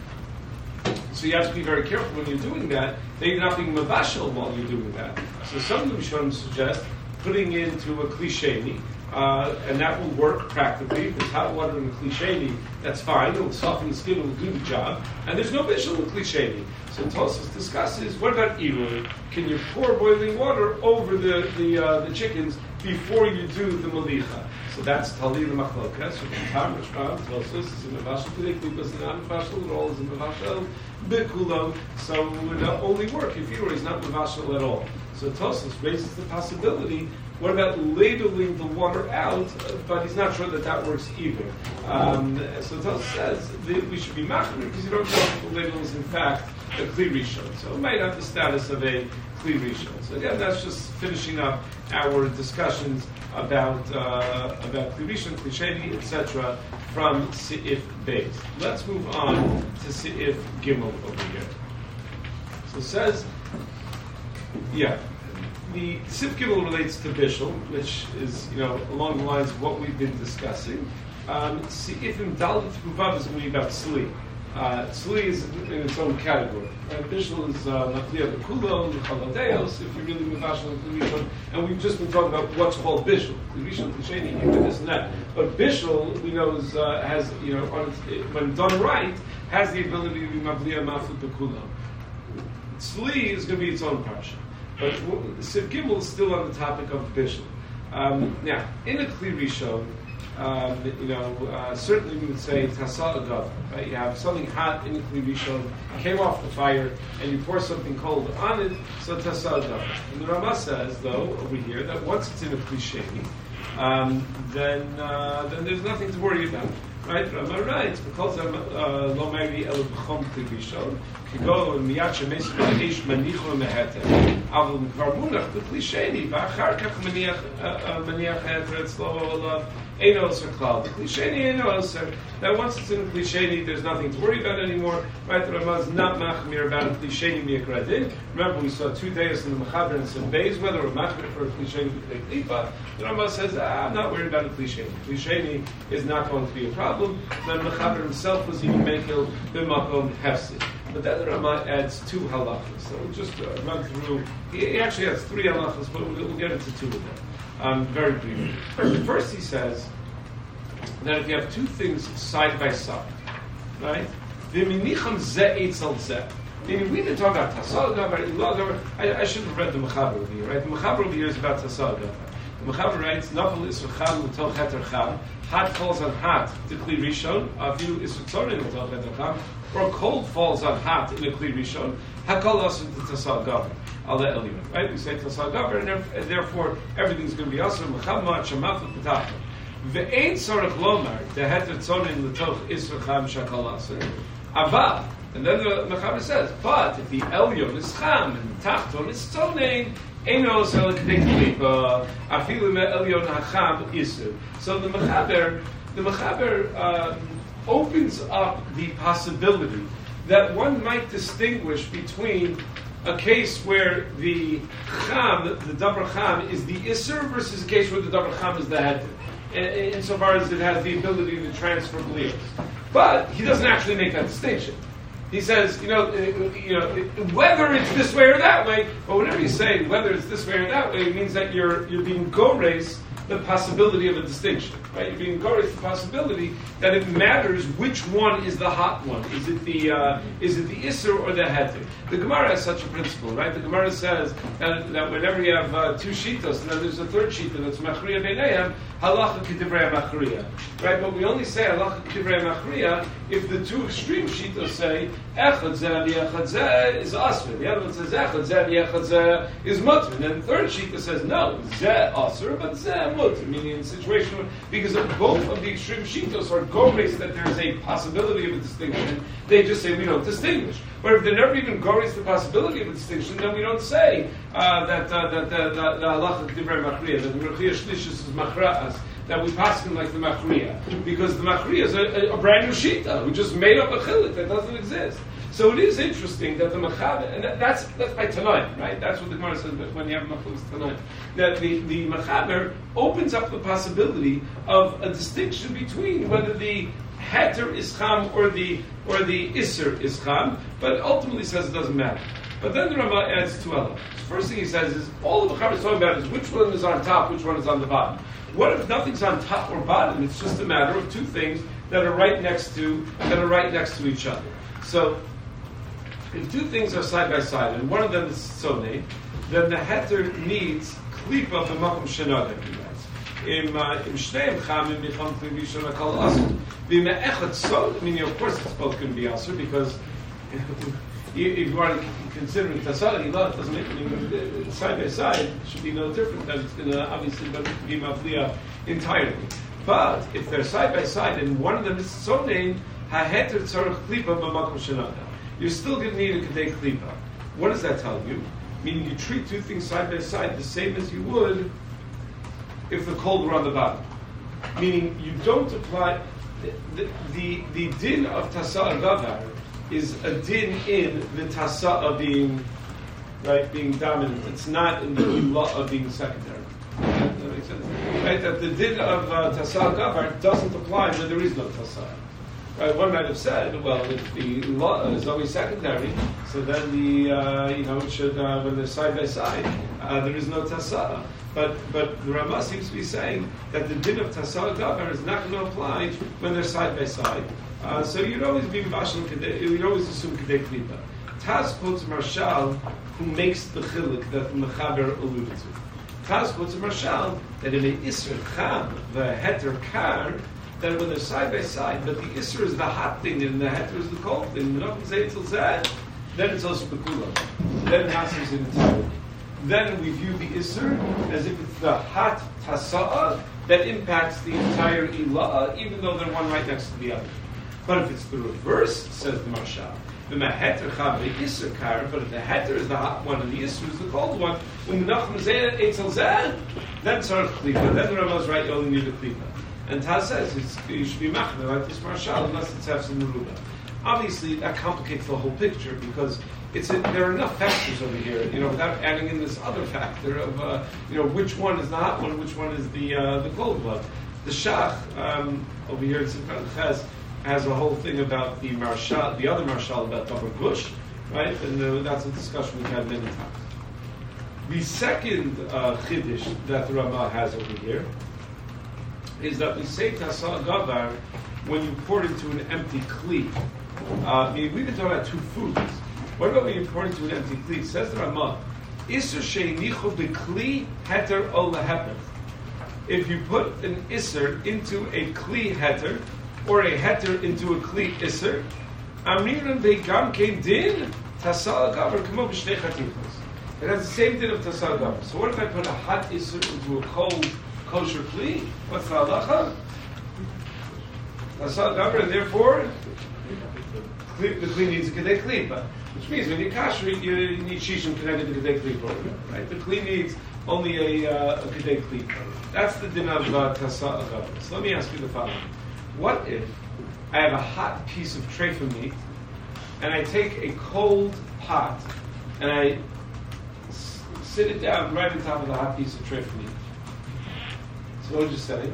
So you have to be very careful when you're doing that. That you're not being mavashel while you're doing that. So some of the Rishonim suggest putting into a klisheni. Uh, and that will work practically. If it's hot water in a klisheni, that's fine. It will soften the skin, it will do the job. And there's no bishul in klisheni. So Tosfos discusses, what about irur? Can you pour boiling water over the the, uh, the chickens before you do the malicha? So that's talil machlokas. So the Tam Rishbam Tosfos is in mevashel today. Klipas is not mevashel at all. Is in mevashel bikulam. So it would only work if irur is not mevashel at all. So Tosfos raises the possibility. What about ladling the water out? But he's not sure that that works either. Um, so Tosfos says that we should be machmir because you don't know if the ladle is in fact a kli rishon. So it might have the status of a kli rishon. So again, that's just finishing up our discussions about uh, about kli rishon, kli sheni, et cetera from Seif Beis. Let's move on to Seif Gimel over here. So it says, yeah. The Seif Gimel relates to Bishul, which is, you know, along the lines of what we've been discussing. Um, Seifim Dalit Ruvav is going to be about Tzli. Uh, Tzli is in its own category. Right? Bishul is Nakliya Bekulo, Chaladeos, if you really mevashel and Klirishon. And we've just been talking about what's called Bishul. Klirishon, Klisheni, even this and that. But Bishul, we know, is, uh, has, you know, on its, when done right, has the ability to be Makliya Mafut Bekulo. Tzli is going to be its own parsha. But Seif Gimel is still on the topic of Bishul. Um, now, in a Kli Rishon, um, you know, uh, certainly we would say Tasa Agav, right? You have something hot in the Kli Rishon, came off the fire, and you pour something cold on it, so Tasa Agav. And the Rama says, though, over here, that once it's in a Kli Sheni, um, then, uh, then there's nothing to worry about. Right? Rama writes, because I'm lo magri el b'chom Kli Rishon, Kigo and Miyat Shemesh B'Eish Manicho Meheter. Avol Kvar Munach B'Kli Sheni V'Achar Kach Maniach Maniach Heter Etzlo Olav Eino Oser Klal. The Klisheni Eino Oser. Now, once it's in the Klisheni, there's nothing to worry about anymore. Right? The Ramah is not machmir about a Klisheni Miyakra Din. Remember, we saw two days in the Mechaber and some days whether we're machmir for a Klisheni B'Knei Klipa. The Ramah says, ah, I'm not worried about a Klisheni. Klisheni is not going to be a problem. Then Mechaber himself was even Mekil B'Makom Hefsid. But then the Ramah adds two halachas. So we'll just uh, run through. He, he actually has three halachas, but we'll, we'll get into two of them um, very briefly. First, he says that if you have two things side by side, right? V'minicham zeh eitzel zeh. Meaning, we didn't talk about Tasal Gavar, Ilah Gavar. I, I should have read the Mechaber over here, right? The Mechaber over here is about Tasal Gavar. The Mechaber writes, Nafal Isra Cham L'Tel Cheter Cham. Hot falls on hot to Kli Rishon. Afilu Isra Tzorin L'Tel Cheter Cham. Or cold falls on hot in a Kli Rishon. Hakol Asim to Tasal Gavar. Ala Eliyah. Right? We say Tasal Gavar, and, and therefore everything's going to be awesome. Mechamma Shemach L'Petachah. Ve'ein Tzorach Lomar Teheter Tzorin L'Tel Isra Cham Shakol Asim. Aval. And then the Mechaber says, but if the Elyon is Cham and the Tachton is Tzonein, Eino Osel K'dei Klipa, Afilu Me Elyon HaCham Isu. So the Mechaber, the Mechaber um, opens up the possibility that one might distinguish between a case where the Cham, the Davar Cham, is the Isser versus a case where the Davar Cham is the Heter, insofar as it has the ability to transfer Blios. But he doesn't actually make that distinction. He says, you know, you know, whether it's this way or that way, but whenever you say whether it's this way or that way, it means that you're you're being gores the possibility of a distinction, right? You're being gores the possibility that it matters which one is the hot one. Is it the uh, is it the Isser or the Heter? The Gemara has such a principle, right? The Gemara says that, that whenever you have uh, two shitos, and then there's a third shita that's machriya beinayim, halacha k'divrei machriya, right? But we only say halacha k'divrei machriya if the two extreme shitos say echad zeh v'echad zeh is asr. The other one says echad zeh v'echad zeh is mutter. And then the third shita says no, zeh asr, but zeh mutter. Meaning in a situation where, because of both of the extreme shitos are gores that there's a possibility of a distinction, they just say we don't distinguish. But if they're never even gores the possibility of a distinction, then we don't say uh, that uh, that the halacha k'divrei machriya, that the machriya shlishus is machra'as, that we pass him like the machriya, because the machriya is a, a, a brand new shita who just made up a chilik that doesn't exist. So it is interesting that the Mechaber, and that, that's that's by Tanaim, right? That's what the Gemara says when you have Machlokes Tanaim. That the, the Mechaber opens up the possibility of a distinction between whether the Heter is Cham or the or the Isser is Cham, but ultimately says it doesn't matter. But then the Rama adds two elements. First thing he says is all the Mechaber is talking about is which one is on top, which one is on the bottom. What if nothing's on top or bottom? It's just a matter of two things that are right next to that are right next to each other. So if two things are side by side, and one of them is Tzonei, then the Heter needs Klipa b'makom shenada, he writes. Im Shneim Chamim Bicham Kli Rishon HaKol Asur. B'me Echad Tzon, I mean, of course it's both going to be Asur, because if you are considering Tasal, it doesn't make any, side by side, it should be no different, that it's going to obviously be Mavliya entirely. But if they're side by side, and one of them is Tzonei, HaHeter Tzorach Klipa b'makom shenada. You're still going to need a Kedei Klipa. What does that tell you? Meaning you treat two things side by side the same as you would if the cold were on the bottom. Meaning you don't apply the the, the, the din of Tasa Gavar is a din in the Tasa being right being dominant. It's not in the law of being secondary. Does that make sense? Right? That the din of uh, Tasa Gavar doesn't apply when there is no Tasa. Right, one might have said, well, if the law is always secondary, so then the uh, you know it should uh, when they're side by side, uh, there is no tasa. But but the Rama seems to be saying that the din of tasa gavar is not going to apply when they're side by side. Uh, so you'd always be mashal kedei, you'd always assume kedei klipa. Taz quotes Marshal, who makes the chilik that the Mechaber alluded to. Taz quotes Marshal that in the Isser Cham the Heter Kar, that when they're side by side, but the Isser is the hot thing and the Heter is the cold thing, then it's also Bekulah. Then it happens in entirety. Then we view the Isser as if it's the hot Tasa'ah that impacts the entire Ila'ah, even though they're one right next to the other. But if it's the reverse, says the Marshal, the Heter Chav the Isser Kar, but if the Heter is the hot one and the Isser is the cold one, when the Nachman Zeh Eitzel Zeh, then Tzarech Klipa. Then the Rama is right, you only need a Klipa. And Taz says it's, you should be machna like this marshal unless it's hefsed meruba. Obviously, that complicates the whole picture because it's a, there are enough factors over here, you know, without adding in this other factor of, uh, you know, which one is the hot one, which one is the uh, the cold one. The Shach um, over here in Simchat Ches has a whole thing about the marshal, the other marshal about Davar Gush, right? And uh, that's a discussion we've had many times. The second uh, chiddush that the Ramah has over here is that we say Tasal Gavar when you pour it into an empty kli. Uh, I mean, we've been talking about two foods. What about when you pour it into an empty kli? It says the Ramah, Isser sheinichu b'kli heter ol lahepech. If you put an isser into a kli heter, or a heter into a kli isser, amiran ve'gam kein din tasal gavar kamo b'shnei chatichos. It has the same din of tasal gavar. So what if I put a hot isser into a cold kosher kli? What's the halacha? Tasal gavar, and therefore the kli needs a kedei klipa, which means when you kasher, you need shishim connected to the kedei klipa, right? The kli needs only a, uh, a kedei klipa. That's the din of uh, tasal gavar. So let me ask you the following. What if I have a hot piece of treifa meat and I take a cold pot and I s- sit it down right on top of the hot piece of treifa meat? So what would you say?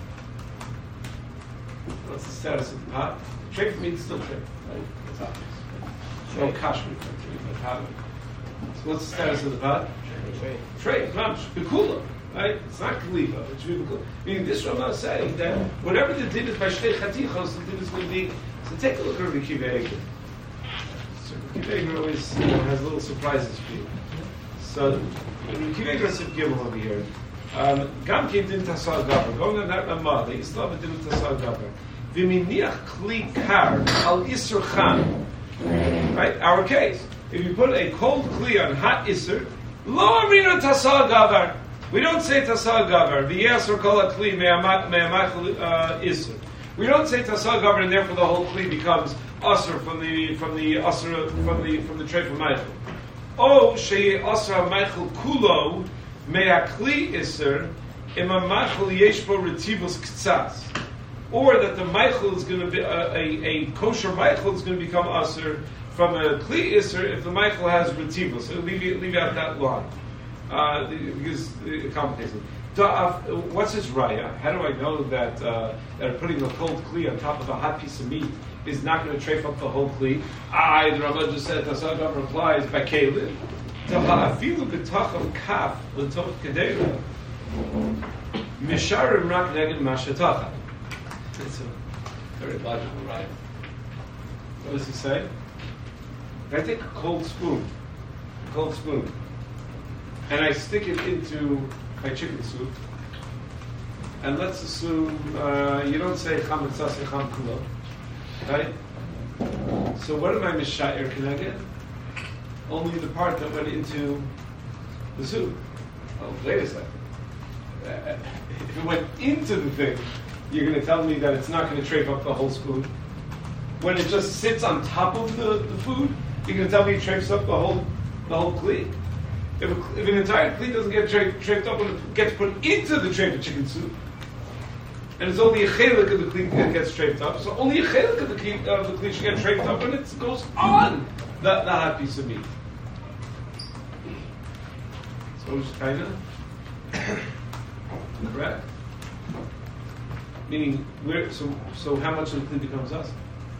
What's the status of the pot? Treifa meat is still treifa, right? It's obvious. No kashmir, right? So what's the status of the pot? Treifa, mamsh, bekula. Right? It's not kaliva. It should be bekula. Meaning this Ramah is saying that whatever the din is by shtei chatichos, the din is going to be. So take a look at Rabbi Akiva Eiger. So Rabbi Akiva Eiger always you know, has little surprises for you. So Rabbi Akiva Eiger said Gimel over here. Gam kein din tasal gaver. Going on that Ramah, they still have a din tasal gaver. V'miniach kli kar al isur chan. Right? Our case. If you put a cold kli on hot isur, lo amrina tasal gaver. We don't say tasal gavar. The yasser kol kli me'amach isur. We don't say tasal gavar, and therefore the whole kli becomes usur from the from the usur from the from the treifa meichel. Oh, shei usur meichel kulo me'akli isur ima meichel yesh bo retivus ktsas. Or that the meichel is going to be uh, a, a kosher meichel is going to become usur from a kli isur if the meichel has retivus. So leave leave out that line. Uh, because it complicates it. Uh, what's his raya? How do I know that uh, that putting a cold kli on top of a hot piece of meat is not going to treif up the whole kli? Ah, the Rambam just said Tasal Gavar replies by Kalin. Afilu b'tacham kaf l'tov kedera misharim rak neged mashatacha. It's a very logical raya. What does he say? I take a cold spoon, a cold spoon. And I stick it into my chicken soup. And let's assume uh, you don't say cham etzas cham kulo, right? So what am I mishayer can I get? Only the part that went into the soup. Oh, wait a second. Uh, if it went into the thing, you're going to tell me that it's not going to treif up the whole spoon. When it just sits on top of the, the food, you're going to tell me it treifs up the whole the whole kli. If, a, if an entire kli doesn't get treifed up when it gets put into the treifa chicken soup, and it's only a chelik of the kli that gets treifed up, so only a chelik of the kli, uh, the kli should get treifed up when it goes on the, the hot piece of meat. So it's kind of correct. Meaning, where? So, so how much of the kli becomes us?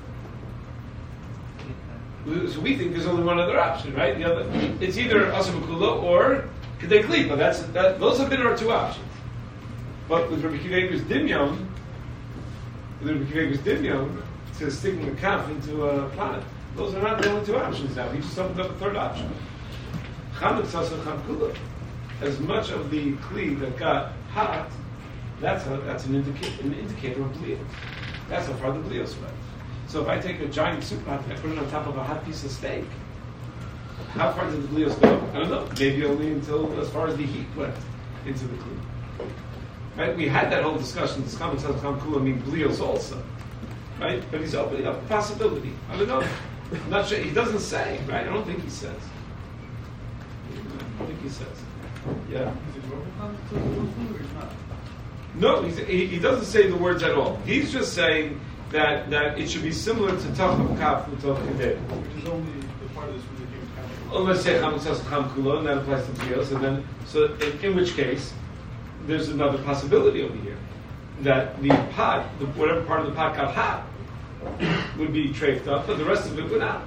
So we think there's only one other option, right? The other, it's either Asa B'Kulo or Kedei Klipa. That's that. Those have been our two options. But with Rabbi Akiva Eiger's Dimyon, with Rabbi Akiva Eiger's Dimyon, to sticking a calf into a planet, those are not the only two options now. He just opened up a third option. Cham Etzas Cham Kulo. As much of the kli that got hot, that's a, that's an, indica- an indicator of blios. That's how far the blios went. So if I take a giant soup pot and I put it on top of a hot piece of steak, how far did the blios go? I don't know. Maybe only until as far as the heat went into the kli. Right? We had that whole discussion. This common sense Cham Kula means blios also. Right? But he's opening up a possibility. I don't know. I'm not sure. He doesn't say. Right? I don't think he says. I don't think he says. Yeah. Is it Robocon to the food or not? No, he's, he, he doesn't say the words at all. He's just saying that, that it should be similar to Tacham Kaf Utov Kedei. Which is only the part that's really huge. Oh, let's say Cham Tzas Cham Kulo, and that applies to Tzios, and then, so in, in which case, there's another possibility over here. That the pot, the, whatever part of the pot got hot, would be trafed up, but the rest of it would not.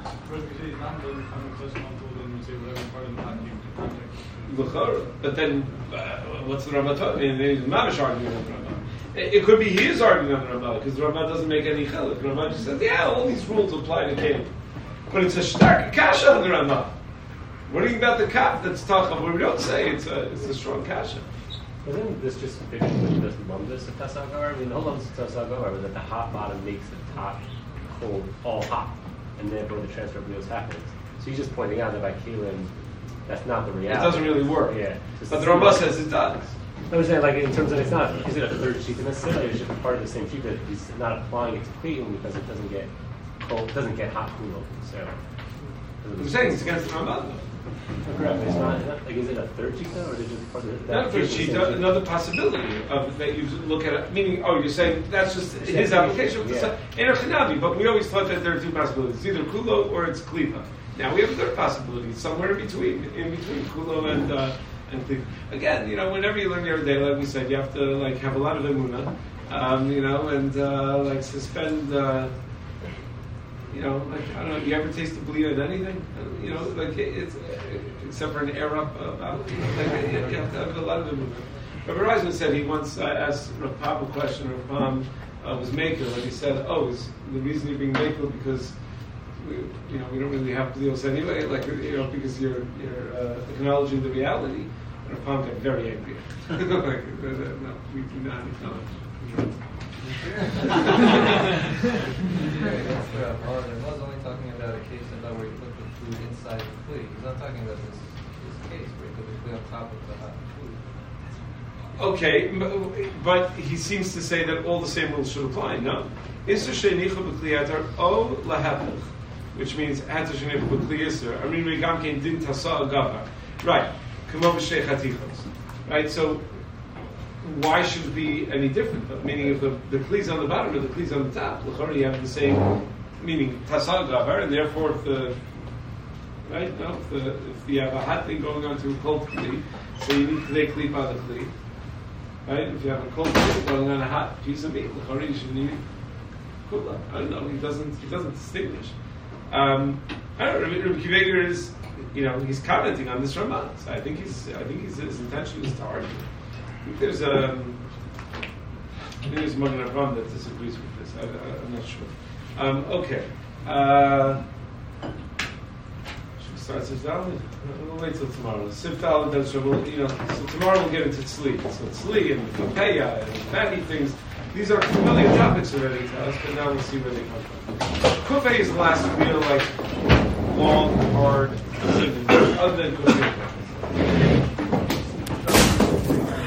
But then, uh, what's the Rambam talking? I mean, he's mamish arguing on the Rambam. It, it could be he is arguing on the Rambam because the Rambam doesn't make any chiluk. The Rambam just says, "Yeah, all these rules apply to him." But it's a stark kasha on the Rambam. What do you think about the kaf that's tacham? Where we don't say it's a it's a strong kasha. Isn't this just fitting with this lumdus of Tasagar? I mean, the whole lumdus of Tasagar was that the hot bottom makes the top cold, all hot, and therefore the transfer of wheels happens. So he's just pointing out that by Keelan, that's not the reality. It doesn't really work. Yeah. But the Rambam says it does. I'm saying, like, in terms of it's not, is it a third sheet necessarily? It's just a part of the same sheet that he's not applying it to Keelan because it doesn't get cold, doesn't get hot cool. So I'm saying it's against the Rambam. Oh, correct. It's not, like, is it a third sheet though, or is it just part of the, Not third sheet, another possibility of that you look at it. Meaning, oh, you're saying that's just his application. Yeah. In a chinavi, but we always thought that there are two possibilities: it's either kulo or it's klipa. Now we have a third possibility, somewhere in between, in between kulo and uh, and klipa. Again, you know, whenever you learn your day, like we said, you have to like have a lot of emunah, um, you know, and uh, like suspend. Uh, You know, like, I don't know, you ever taste the blia in anything? You know, like, it's, except for an air up about, you know, like, you have to have a lot of them. Rabbi Reisman said he once uh, asked Rav Pap a question, Rav Pam uh, was maker, and he said, oh, is the reason you're being maker because, we, you know, we don't really have blios anyway, like, you know, because you're, you're uh, acknowledging the reality. And Rav Pam got very angry. Like, no, we do not acknowledge the reality. That's where I'm hard. I was only talking about a case about where you put the food inside the kli. He's not talking about this, this case where you put the kli on top of the hot food. Okay, but he seems to say that all the same rules should apply. No, Isser sheinicha b'kli atar o lahapach, which means atar sheinicha b'kli isser. I mean, we gam kein din tasa agavar. Right, kamo b'shei chatichos. Right, so. Why should it be any different? But meaning, if the the kli's on the bottom or the kli's on the top, l'chari you have the same meaning tasal gavar, and therefore if the right, no, if, the, if you have a hot thing going on to a cold kli, so you need kli kli by the kli, right? If you have a cold kli going on a hot piece of meat, l'chari you should need kula. I don't know. He doesn't he doesn't distinguish. Um, I don't know. Rabbi Akiva Eiger is, you know, he's commenting on this Ramah. So I think he's I think he's, his intention is to argue. I think there's a, I think there's Magen Avraham that disagrees with this. I, I, I'm not sure. Um, okay. Uh, should we start Sifdal? We'll wait till tomorrow. Sifdal does so we'll, you know. So tomorrow we'll get into Tzli. So Tzli and Kapeya and fatty things. These are familiar topics already to us, but now we'll see where they come from. Kufay is the last real, like, long, hard, other than Kufay.